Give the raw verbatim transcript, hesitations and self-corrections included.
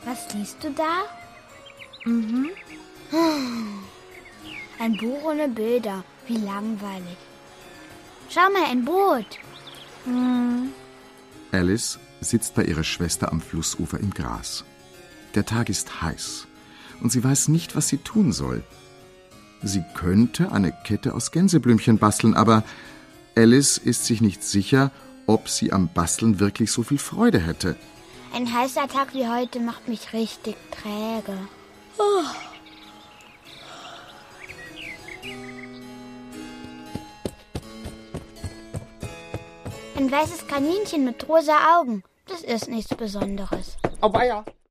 Was liest du da? Mhm. Ein Buch ohne Bilder. Wie langweilig. Schau mal, ein Boot. Hm. Alice sitzt bei ihrer Schwester am Flussufer im Gras. Der Tag ist heiß und sie weiß nicht, was sie tun soll. Sie könnte eine Kette aus Gänseblümchen basteln, aber Alice ist sich nicht sicher, ob sie am Basteln wirklich so viel Freude hätte. Ein heißer Tag wie heute macht mich richtig träge. Oh. Ein weißes Kaninchen mit rosa Augen. Das ist nichts Besonderes. Auweia,